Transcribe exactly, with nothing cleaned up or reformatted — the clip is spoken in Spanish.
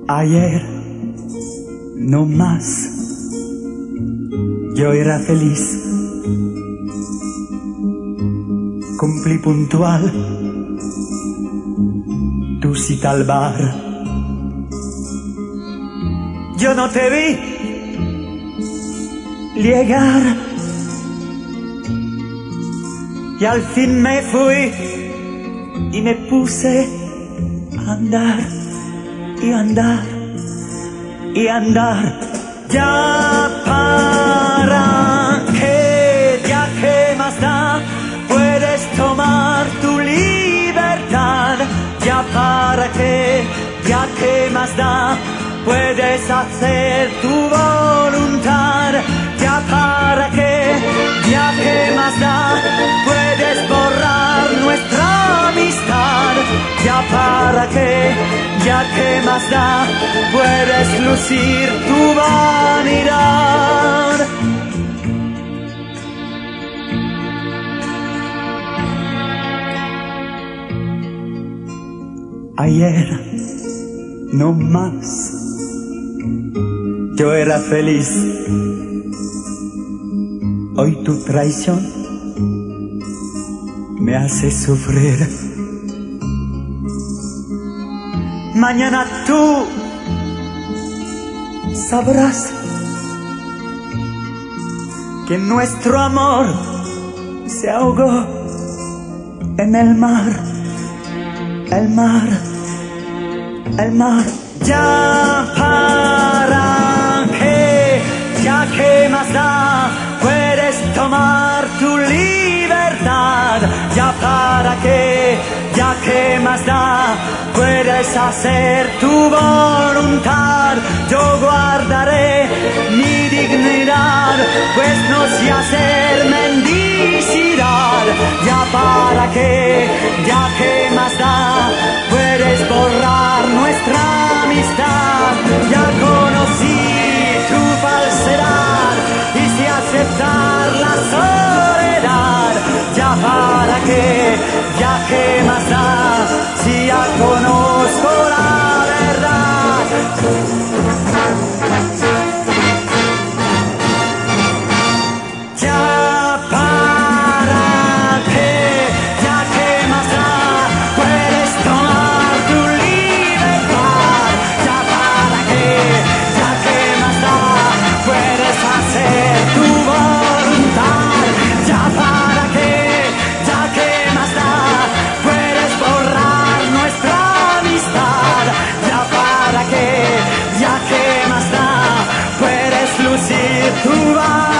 Ayer, no más, yo era feliz. Cumplí puntual tu cita al bar. Yo no te vi llegar y al fin me fui y me puse a andar y andar y andar. Ya para qué, ya qué más da, puedes tomar tu libertad. Ya para qué, ya qué más da, puedes hacer tu voluntad. Ya para qué, ya qué más da, puedes borrar nuestra amistad. Ya para qué, ya qué más da, puedes lucir tu vanidad. Ayer, no más, yo era feliz. Hoy tu traición me hace sufrir. Mañana tú sabrás que nuestro amor se ahogó en el mar, el mar, el mar. Ya para qué, ya qué más da, puedes tomar tu libertad. Ya para qué, ya qué más da, puedes hacer tu voluntad. Yo guardaré mi dignidad, pues no sé hacer mendicidad. Ya para qué, ya qué más da, puedes borrar nuestra amistad. Ya conocí tu falsedad y sé aceptar la soledad. Ya para qué, ya qué más da, si ya conozco la verdad. Ya para qué, ya qué más da, puedes tomar tu libertad. Ya para qué, ya qué más da, puedes hacer tu voluntad. Ya para qué, ya qué más da, puedes borrar nuestra amistad. Ya para qué, ya qué más da, puedes lucir tu valor.